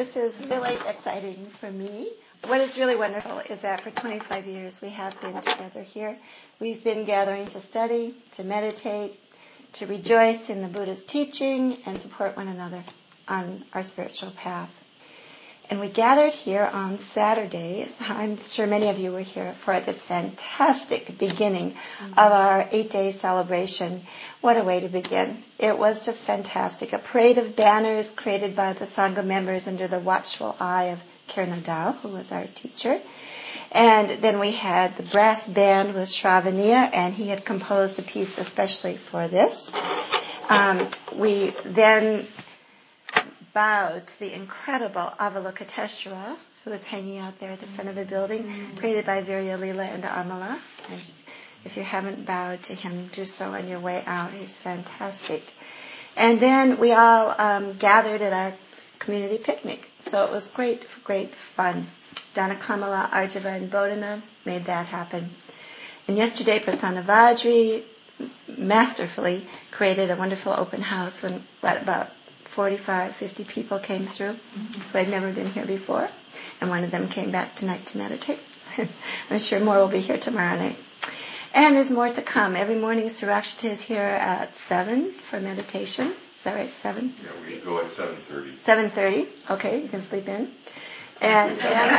This is really exciting for me. What is really wonderful is that for 25 years we have been together here. We've been gathering to study, to meditate, to rejoice in the Buddha's teaching, and support one another on our spiritual path. And we gathered here on Saturdays. I'm sure many of you were here for this fantastic beginning of our 8-day celebration. What a way to begin. It was just fantastic. A parade of banners created by the Sangha members under the watchful eye of Kirna Dao, who was our teacher. And then we had the brass band with Shravaniya, and he had composed a piece especially for this. We then bowed to the incredible Avalokiteshvara, who is hanging out there at the front of the building, created by Viryalila and Amala. And if you haven't bowed to him, do so on your way out. He's fantastic. And then we all gathered at our community picnic. So it was great fun. Dana Kamala, Arjava, and Bodhana made that happen. And yesterday, Prasanna Vajri masterfully created a wonderful open house when about 45, 50 people came through who had never been here before. And one of them came back tonight to meditate. I'm sure more will be here tomorrow night. And there's more to come. Every morning, Surakshita is here at 7 for meditation. Is that right, 7? Yeah, we go at 7:30. 7:30. Okay, you can sleep in. And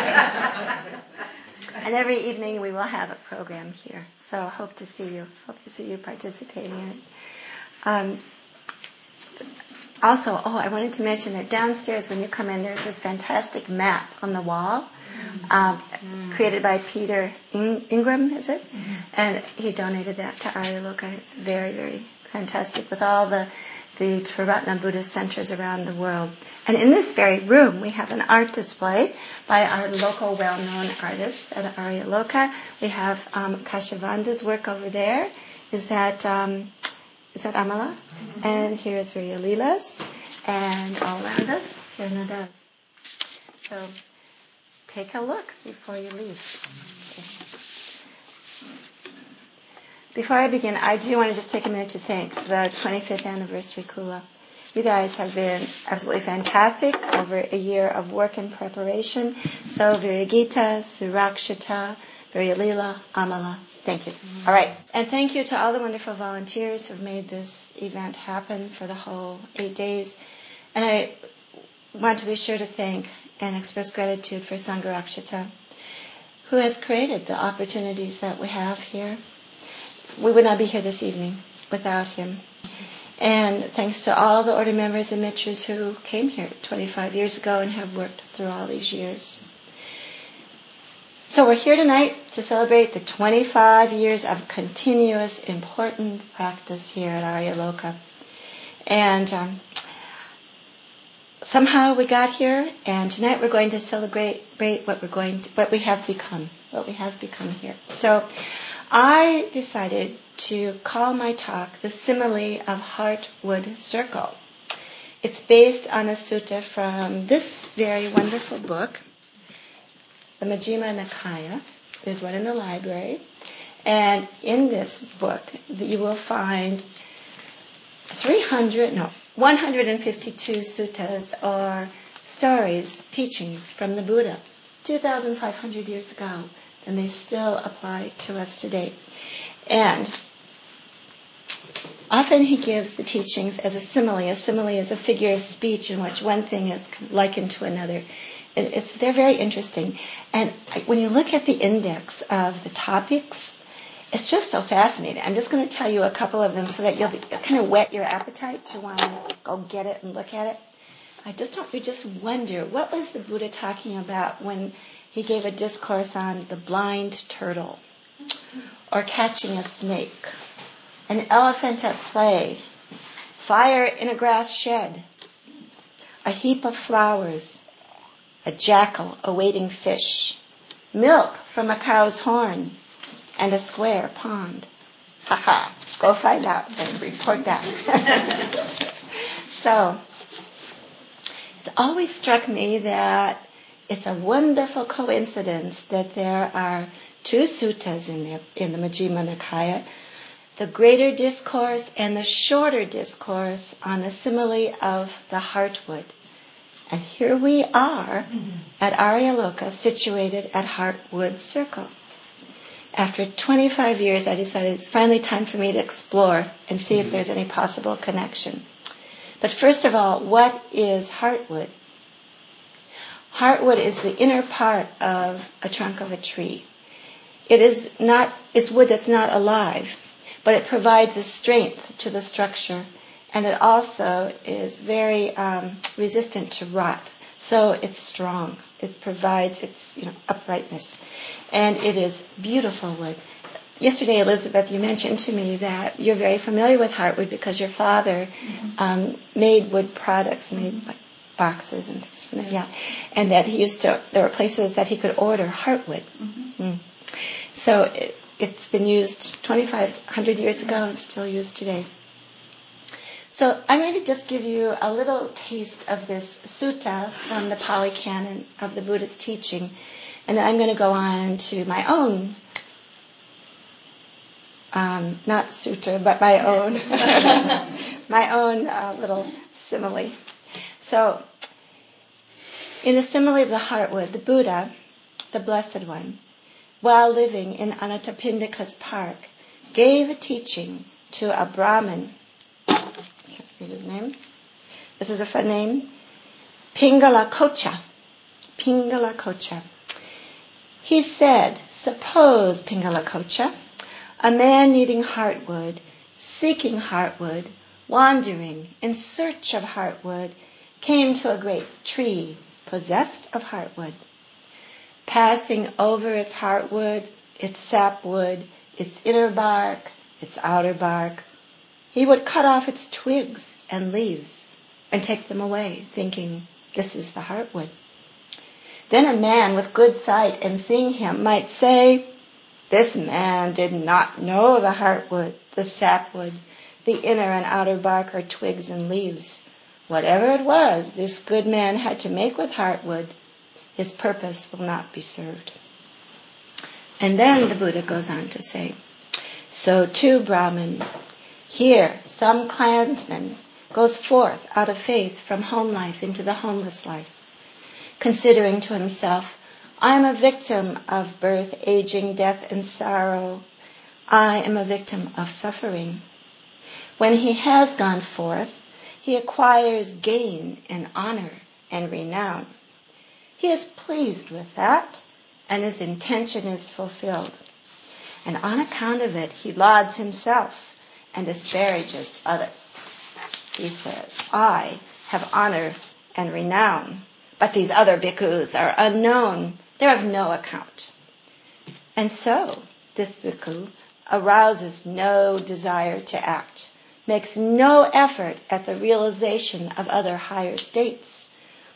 every evening we will have a program here. So hope to see you. Hope to see you participating in it. Also, I wanted to mention that downstairs when you come in, there's this fantastic map on the wall created by Peter Ingram, is it? And he donated that to Aryaloka. It's very, very fantastic with all the Triratna Buddhist centers around the world. And in this very room, we have an art display by our local well-known artists at Aryaloka. We have Kashavanda's work over there. Is that Amala? And here's Viryalila's. And all around us, Kirna does. So take a look before you leave. Before I begin, I do want to just take a minute to thank the 25th anniversary Kula. You guys have been absolutely fantastic over a year of work and preparation. So Viryagita, Surakshita, Viryalila, Amala, thank you. All right. And thank you to all the wonderful volunteers who have made this event happen for the whole 8 days. And I want to be sure to thank and express gratitude for Sangharakshita, who has created the opportunities that we have here. We would not be here this evening without him. And thanks to all the order members and mitras who came here 25 years ago and have worked through all these years. So we're here tonight to celebrate the 25 years of continuous, important practice here at Aryaloka. And somehow we got here, and tonight we're going to celebrate what we have become here. So I decided to call my talk the Simile of Heartwood Circle. It's based on a sutta from this very wonderful book, the Majjhima Nikaya. There's one in the library. And in this book, you will find 152 suttas or stories, teachings from the Buddha 2,500 years ago. And they still apply to us today. And often he gives the teachings as a simile. A simile is a figure of speech in which one thing is likened to another. They're very interesting. And when you look at the index of the topics, it's just so fascinating. I'm just going to tell you a couple of them so that you'll kind of whet your appetite to want to go get it and look at it. You just wonder, what was the Buddha talking about when he gave a discourse on the blind turtle, or catching a snake, an elephant at play, fire in a grass shed, a heap of flowers, a jackal awaiting fish, milk from a cow's horn, and a square pond. Ha! Go find out and report back. So, it's always struck me that it's a wonderful coincidence that there are 2 suttas in the Majjhima Nikaya, the greater discourse and the shorter discourse on the simile of the heartwood. And here we are at Aryaloka, situated at Heartwood Circle. After 25 years, I decided it's finally time for me to explore and see if there's any possible connection. But first of all, what is heartwood? Heartwood is the inner part of a trunk of a tree. It's wood that's not alive, but it provides a strength to the structure, and it also is very resistant to rot. So it's strong. It provides its uprightness, and it is beautiful wood. Yesterday, Elizabeth, you mentioned to me that you're very familiar with heartwood because your father made wood products, made like boxes and things from there. Yeah, and that there were places that he could order heartwood. So it's been used 2,500 years ago and still used today. So I'm going to just give you a little taste of this sutta from the Pali Canon of the Buddha's teaching, and then I'm going to go on to my own, not sutta, but my own, little simile. So, in the simile of the heartwood, the Buddha, the Blessed One, while living in Anathapindika's park, gave a teaching to a Brahmin. Read his name. This is a fun name. Pingalakocha. Pingalakocha. He said, suppose, Pingalakocha, a man needing heartwood, seeking heartwood, wandering in search of heartwood, came to a great tree possessed of heartwood. Passing over its heartwood, its sapwood, its inner bark, its outer bark, he would cut off its twigs and leaves and take them away, thinking, this is the heartwood. Then a man with good sight and seeing him might say, this man did not know the heartwood, the sapwood, the inner and outer bark or twigs and leaves. Whatever it was this good man had to make with heartwood, his purpose will not be served. And then the Buddha goes on to say, so too, Brahman, here some clansman goes forth out of faith from home life into the homeless life, considering to himself, I am a victim of birth, aging, death, and sorrow. I am a victim of suffering. When he has gone forth, he acquires gain and honor and renown. He is pleased with that, and his intention is fulfilled. And on account of it, he lauds himself and disparages others. He says, I have honor and renown, but these other bhikkhus are unknown. They're of no account. And so, this bhikkhu arouses no desire to act, makes no effort at the realization of other higher states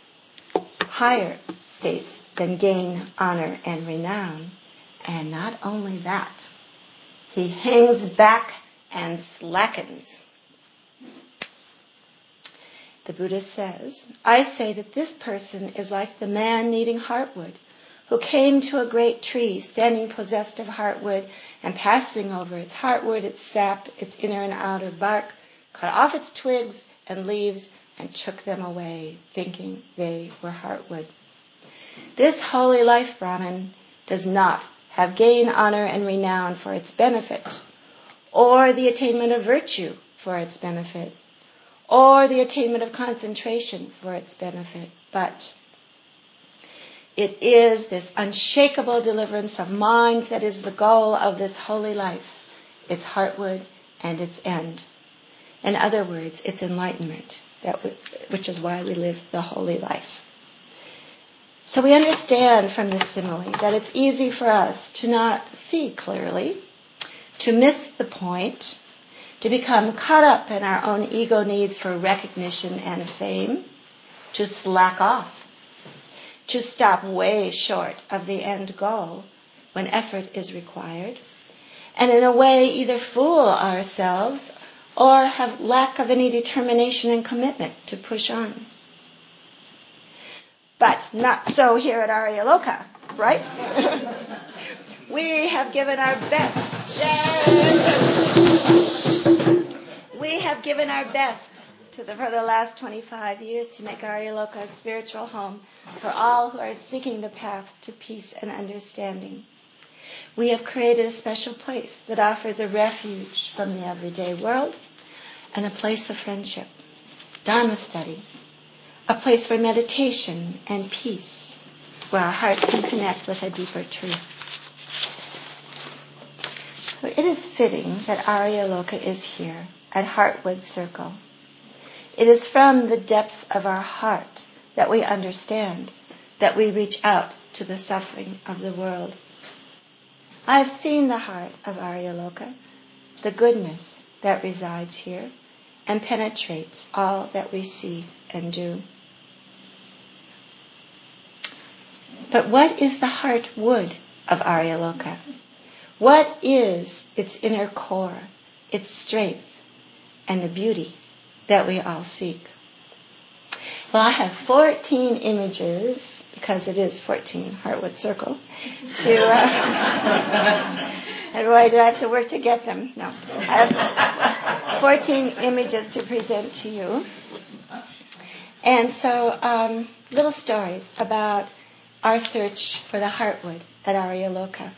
than gain, honor, and renown. And not only that, he hangs back and slackens. The Buddha says, I say that this person is like the man needing heartwood, who came to a great tree, standing possessed of heartwood, and passing over its heartwood, its sap, its inner and outer bark, cut off its twigs and leaves, and took them away, thinking they were heartwood. This holy life, Brahman, does not have gain, honor, and renown for its benefit, or the attainment of virtue for its benefit, or the attainment of concentration for its benefit, but it is this unshakable deliverance of mind that is the goal of this holy life, its heartwood and its end. In other words, its enlightenment, which is why we live the holy life. So we understand from this simile that it's easy for us to not see clearly, to miss the point, to become caught up in our own ego needs for recognition and fame, to slack off, to stop way short of the end goal when effort is required, and in a way either fool ourselves or have lack of any determination and commitment to push on. But not so here at Aryaloka, right? We have given our best. We have given our best for the last 25 years to make Aryaloka a spiritual home for all who are seeking the path to peace and understanding. We have created a special place that offers a refuge from the everyday world and a place of friendship, Dharma study, a place for meditation and peace, where our hearts can connect with a deeper truth. So it is fitting that Aryaloka is here at Heartwood Circle. It is from the depths of our heart that we understand, that we reach out to the suffering of the world. I have seen the heart of Aryaloka, the goodness that resides here and penetrates all that we see and do. But what is the heart wood of Aryaloka? What is its inner core, its strength, and the beauty that we all seek? Well, I have 14 images, because it is 14 Heartwood Circle, and boy, do I have to work to get them. No. I have 14 images to present to you. And so, little stories about our search for the Heartwood at Aryaloka.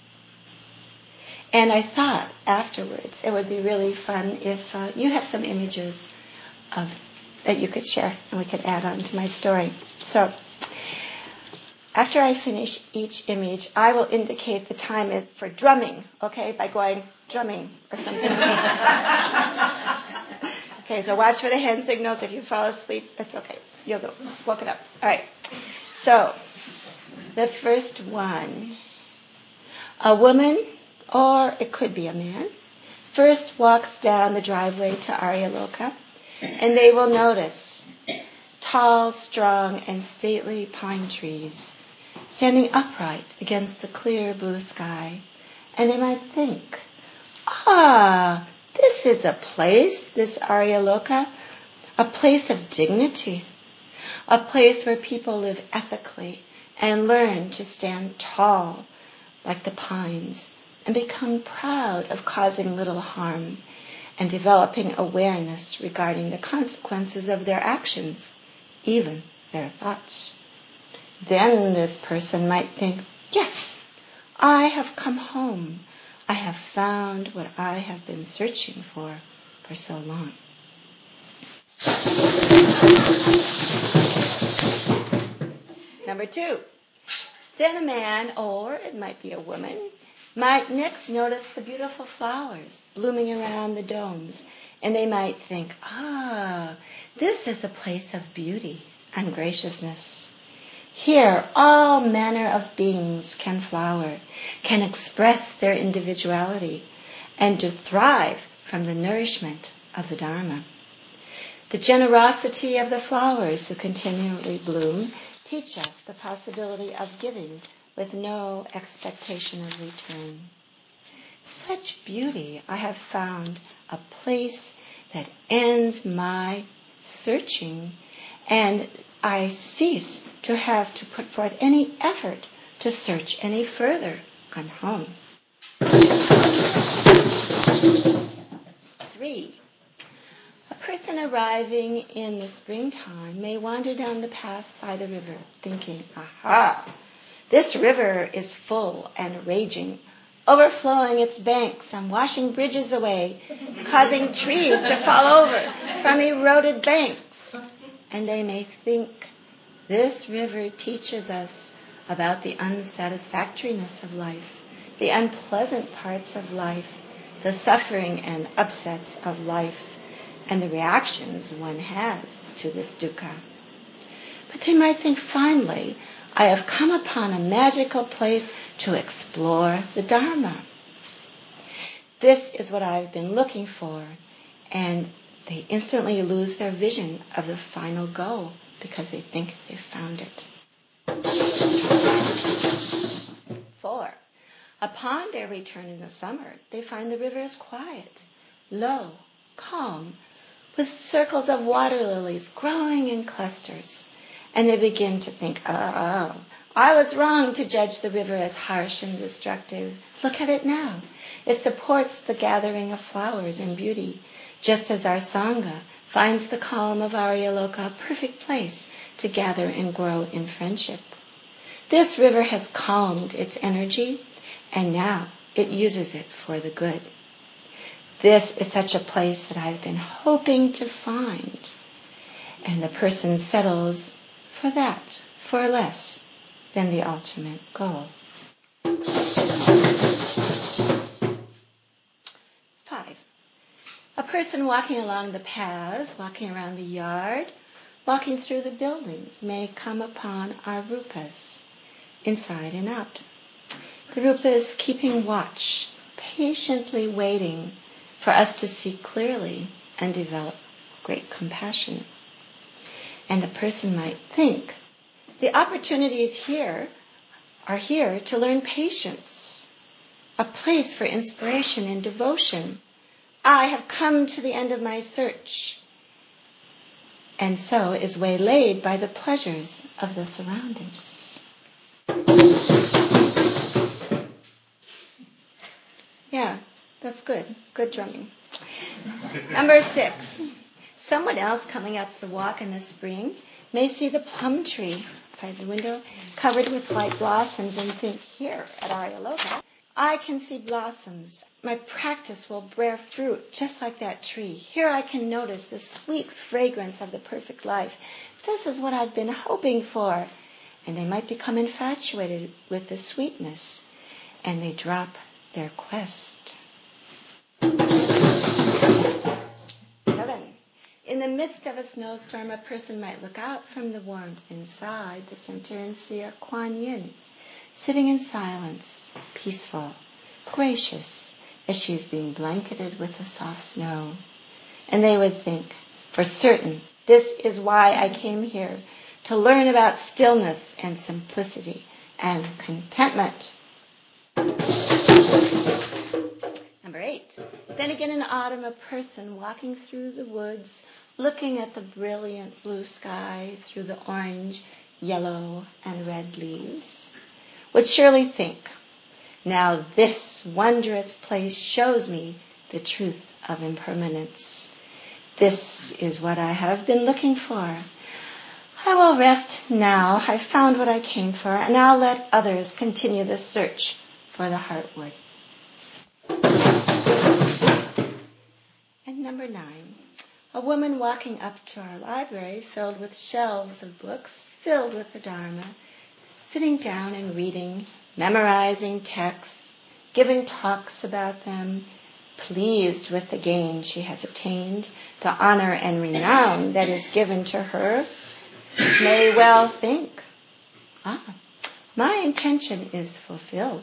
And I thought afterwards it would be really fun if you have some images that you could share and we could add on to my story. So, after I finish each image, I will indicate the time for drumming, okay, by going drumming or something. Okay, so watch for the hand signals. If you fall asleep, that's okay. You'll go woke it up. All right. So, the first one, a woman, or it could be a man, first walks down the driveway to Aryaloka, and they will notice tall, strong, and stately pine trees standing upright against the clear blue sky. And they might think, this is a place, this Aryaloka, a place of dignity, a place where people live ethically and learn to stand tall like the pines and become proud of causing little harm and developing awareness regarding the consequences of their actions, even their thoughts. Then this person might think, yes, I have come home. I have found what I have been searching for so long. Number 2. Then a man, or it might be a woman, might next notice the beautiful flowers blooming around the domes, and they might think, this is a place of beauty and graciousness. Here, all manner of beings can flower, can express their individuality, and to thrive from the nourishment of the Dharma. The generosity of the flowers who continually bloom teach us the possibility of giving with no expectation of return. Such beauty, I have found a place that ends my searching, and I cease to have to put forth any effort to search any further. I'm home. 3. A person arriving in the springtime may wander down the path by the river, thinking, this river is full and raging, overflowing its banks and washing bridges away, causing trees to fall over from eroded banks. And they may think, this river teaches us about the unsatisfactoriness of life, the unpleasant parts of life, the suffering and upsets of life, and the reactions one has to this dukkha. But they might think, finally, I have come upon a magical place to explore the Dharma. This is what I've been looking for, and they instantly lose their vision of the final goal because they think they've found it. 4. Upon their return in the summer, they find the river is quiet, low, calm, with circles of water lilies growing in clusters. And they begin to think, I was wrong to judge the river as harsh and destructive. Look at it now. It supports the gathering of flowers and beauty, just as our Sangha finds the calm of Aryaloka a perfect place to gather and grow in friendship. This river has calmed its energy, and now it uses it for the good. This is such a place that I've been hoping to find. And the person settles for that, for less than the ultimate goal. 5. A person walking along the paths, walking around the yard, walking through the buildings may come upon our rupas, inside and out. The rupas keeping watch, patiently waiting for us to see clearly and develop great compassion. And the person might think, the opportunities here are here to learn patience, a place for inspiration and devotion. I have come to the end of my search, and so is waylaid by the pleasures of the surroundings. Yeah, that's good. Good drumming. Number 6. Someone else coming up the walk in the spring may see the plum tree outside the window covered with white blossoms and think, here at Aryaloka, I can see blossoms. My practice will bear fruit just like that tree. Here I can notice the sweet fragrance of the perfect life. This is what I've been hoping for. And they might become infatuated with the sweetness, and they drop their quest. 7. In the midst of a snowstorm, a person might look out from the warmth inside the center and see a Kuan Yin, sitting in silence, peaceful, gracious, as she is being blanketed with the soft snow. And they would think, for certain, this is why I came here, to learn about stillness and simplicity and contentment. Number 8. Then again in autumn, a person walking through the woods, looking at the brilliant blue sky through the orange, yellow, and red leaves, would surely think, now this wondrous place shows me the truth of impermanence. This is what I have been looking for. I will rest now. I've found what I came for, and I'll let others continue the search for the heartwood. And number 9, a woman walking up to our library filled with shelves of books, filled with the Dharma, sitting down and reading, memorizing texts, giving talks about them, pleased with the gain she has attained, the honor and renown that is given to her, may well think, my intention is fulfilled.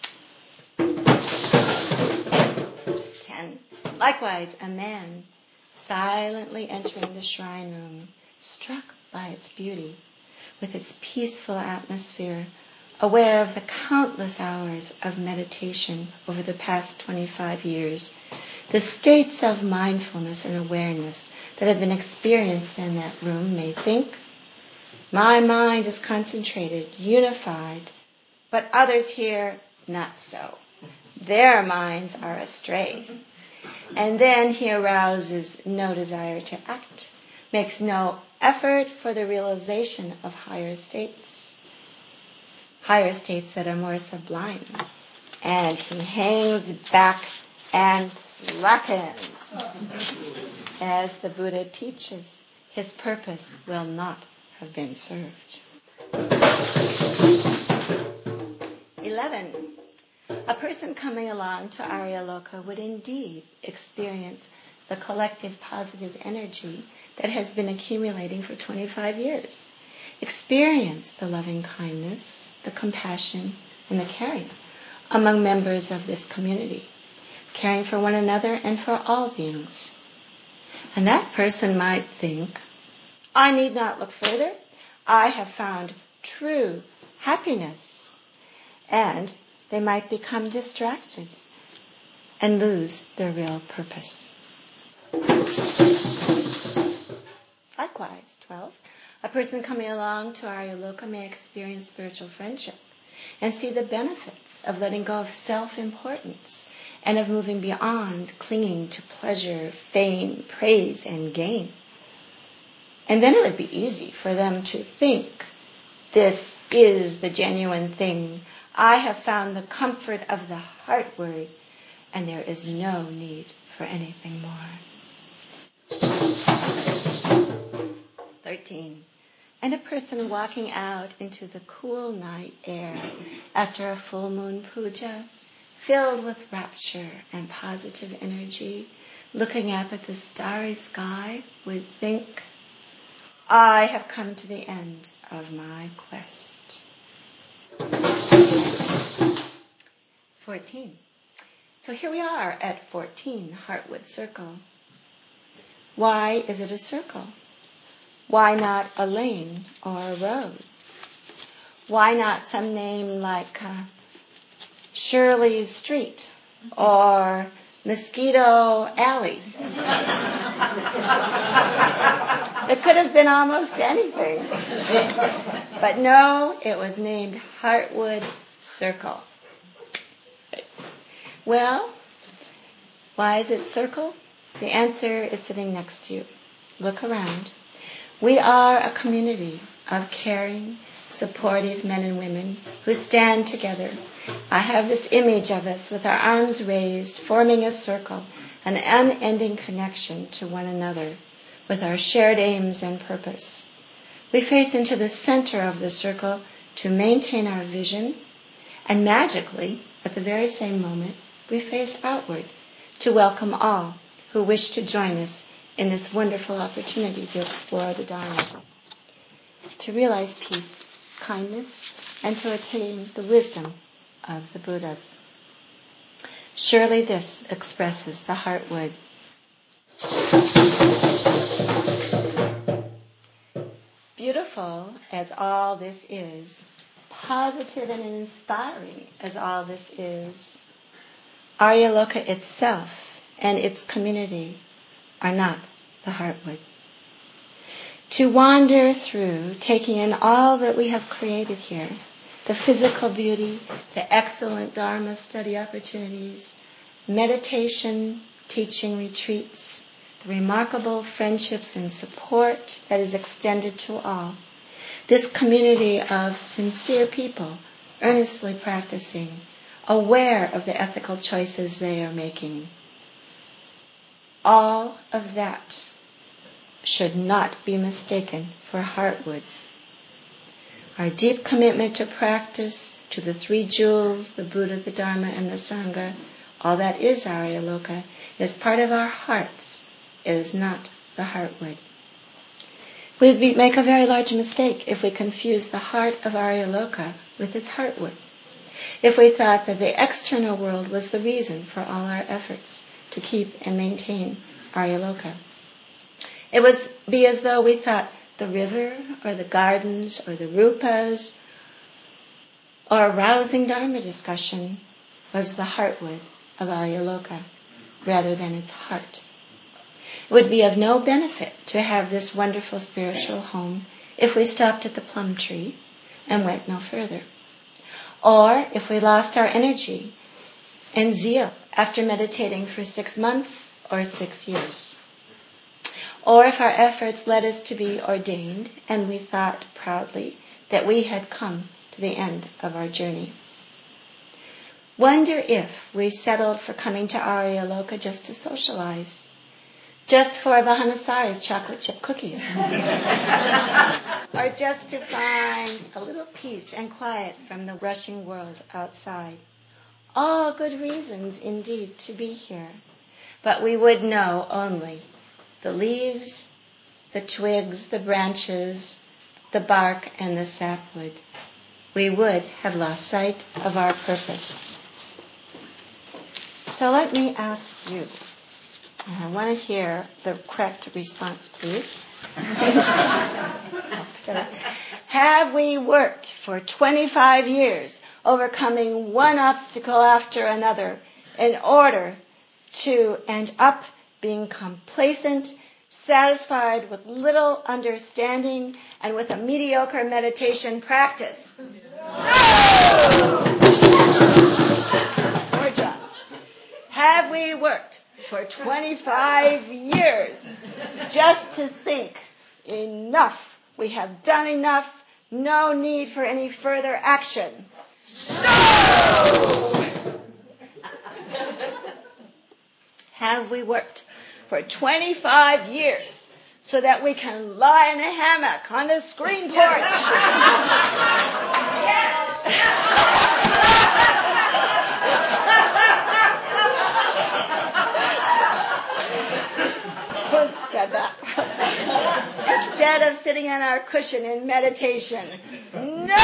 10. Likewise, a man silently entering the shrine room, struck by its beauty, with its peaceful atmosphere, aware of the countless hours of meditation over the past 25 years, the states of mindfulness and awareness that have been experienced in that room may think, my mind is concentrated, unified, but others here, not so. Their minds are astray. And then he arouses no desire to act, makes no effort for the realization of higher states that are more sublime. And he hangs back and slackens. As the Buddha teaches, his purpose will not have been served. 11. A person coming along to Aryaloka would indeed experience the collective positive energy that has been accumulating for 25 years. Experience the loving kindness, the compassion, and the caring among members of this community, caring for one another and for all beings. And that person might think, I need not look further. I have found true happiness. And they might become distracted and lose their real purpose. Likewise, 12. A person coming along to Aryaloka may experience spiritual friendship and see the benefits of letting go of self-importance and of moving beyond clinging to pleasure, fame, praise, and gain. And then it would be easy for them to think, this is the genuine thing. I have found the comfort of the heart word, and there is no need for anything more. 13. And a person walking out into the cool night air after a full moon puja, filled with rapture and positive energy, looking up at the starry sky, would think, I have come to the end of my quest. 14. So here we are at 14, Heartwood Circle. Why is it a circle? Why not a lane or a road? Why not some name like Shirley's Street or Mosquito Alley? It could have been almost anything. But no, it was named Heartwood Circle. Well, why is it circle? The answer is sitting next to you. Look around. We are a community of caring, supportive men and women who stand together. I have this image of us with our arms raised, forming a circle, an unending connection to one another with our shared aims and purpose. We face into the center of the circle to maintain our vision, and magically, at the very same moment, we face outward to welcome all who wish to join us in this wonderful opportunity to explore the Dharma, to realize peace, kindness, and to attain the wisdom of the Buddhas. Surely this expresses the Heartwood. Beautiful as all this is, positive and inspiring as all this is, Aryaloka itself and its community are not the Heartwood. To wander through, taking in all that we have created here, the physical beauty, the excellent Dharma study opportunities, meditation, teaching retreats, the remarkable friendships and support that is extended to all, this community of sincere people earnestly practicing, aware of the ethical choices they are making. All of that should not be mistaken for Heartwood. Our deep commitment to practice, to the three jewels, the Buddha, the Dharma, and the Sangha, all that is Aryaloka, is part of our hearts. It is not the Heartwood. We'd make a very large mistake if we confuse the heart of Aryaloka with its Heartwood. If we thought that the external world was the reason for all our efforts to keep and maintain Aryaloka. It would be as though we thought the river or the gardens or the rupas or a rousing Dharma discussion was the Heartwood of Aryaloka rather than its heart. It would be of no benefit to have this wonderful spiritual home if we stopped at the plum tree and went no further. Or if we lost our energy and zeal after meditating for 6 months or 6 years. Or if our efforts led us to be ordained and we thought proudly that we had come to the end of our journey. Wonder if we settled for coming to Aryaloka just to socialize, just for Vahanasari's chocolate chip cookies, or just to find a little peace and quiet from the rushing world outside. All good reasons indeed to be here, but we would know only the leaves, the twigs, the branches, the bark, and the sapwood. We would have lost sight of our purpose. So let me ask you, I want to hear the correct response, please. Have we worked for 25 years, overcoming one obstacle after another, in order to end up being complacent, satisfied with little understanding, and with a mediocre meditation practice? No! More drums. Have we worked for 25 years just to think, enough, we have done enough, no need for any further action? No! Have we worked for 25 years so that we can lie in a hammock on the screen porch? Yes! Who said that? Instead of sitting on our cushion in meditation. No!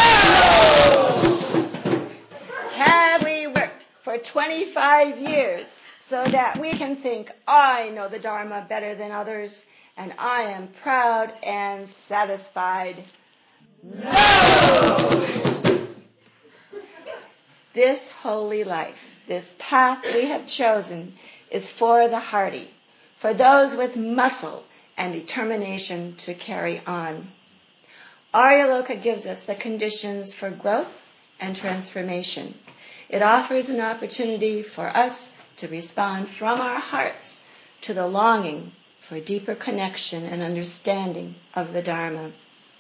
Have we worked for 25 years so that we can think, I know the Dharma better than others, and I am proud and satisfied? No! This holy life, this path we have chosen, is for the hardy, for those with muscle and determination to carry on. Aryaloka gives us the conditions for growth and transformation. It offers an opportunity for us to respond from our hearts to the longing for deeper connection and understanding of the Dharma.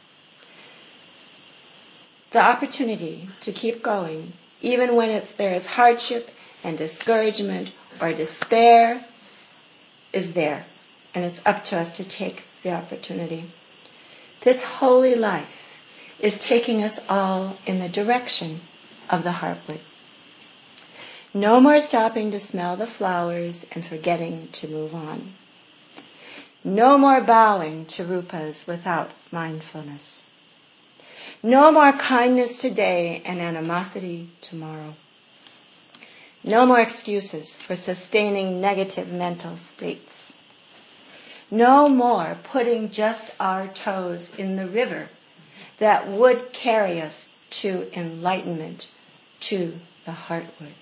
The opportunity to keep going, even when there is hardship and discouragement or despair, is there, and it's up to us to take the opportunity. This holy life is taking us all in the direction of the heartwood. No more stopping to smell the flowers and forgetting to move on. No more bowing to rupas without mindfulness. No more kindness today and animosity tomorrow. No more excuses for sustaining negative mental states. No more putting just our toes in the river that would carry us to enlightenment, to the heartwood.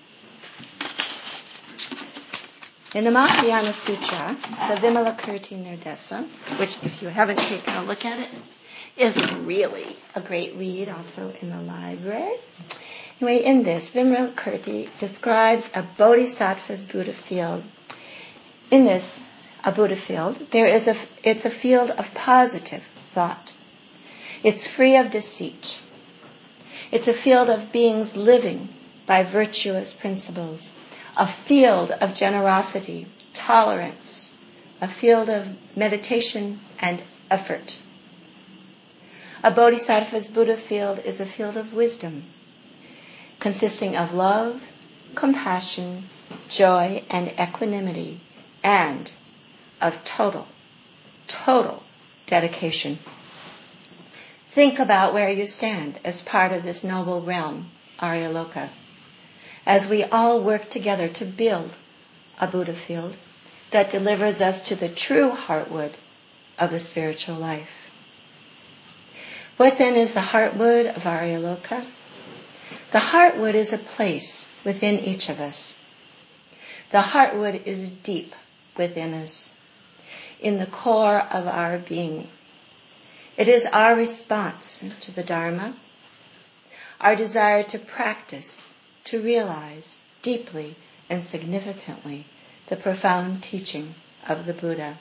In the Mahayana Sutra, the Vimalakirti Nirdesa, which if you haven't taken a look at it, is really a great read, also in the library. Anyway, in this, Vimalakirti describes a bodhisattva's Buddha field. In this, a Buddha field, it's a field of positive thought. It's free of deceit. It's a field of beings living by virtuous principles, a field of generosity, tolerance, a field of meditation and effort. A bodhisattva's Buddha field is a field of wisdom, consisting of love, compassion, joy, and equanimity, and of total dedication. Think about where you stand as part of this noble realm, Aryaloka, as we all work together to build a Buddha field that delivers us to the true heartwood of the spiritual life. What then is the heartwood of Aryaloka? The heartwood is a place within each of us. The heartwood is deep within us, in the core of our being. It is our response to the Dharma, our desire to practice, to realize deeply and significantly the profound teaching of the Buddha.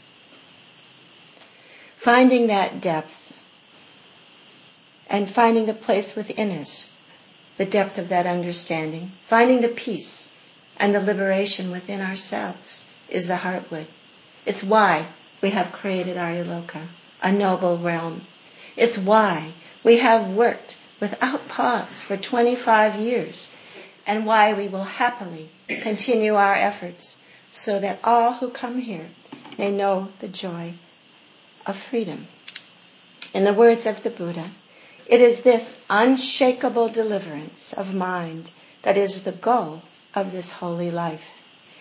Finding that depth and finding the place within us, the depth of that understanding, finding the peace and the liberation within ourselves is the heartwood. It's why we have created Aryaloka, a noble realm. It's why we have worked without pause for 25 years, and why we will happily continue our efforts so that all who come here may know the joy of freedom. In the words of the Buddha, it is this unshakable deliverance of mind that is the goal of this holy life.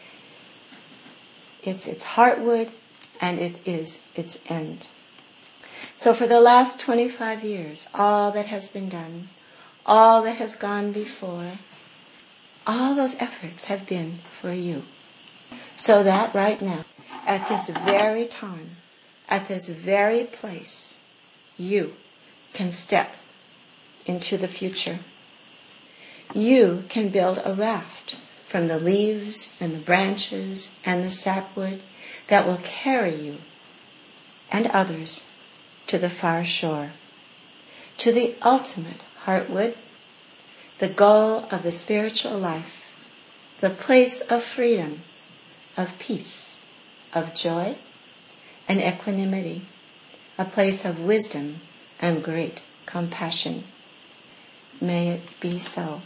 It's its heartwood, and it is its end. So for the last 25 years, all that has been done, all that has gone before, all those efforts have been for you. So that right now, at this very time, at this very place, you can step into the future. You can build a raft from the leaves and the branches and the sapwood that will carry you and others to the far shore, to the ultimate heartwood, the goal of the spiritual life, the place of freedom, of peace, of joy and equanimity, a place of wisdom and great compassion. May it be so.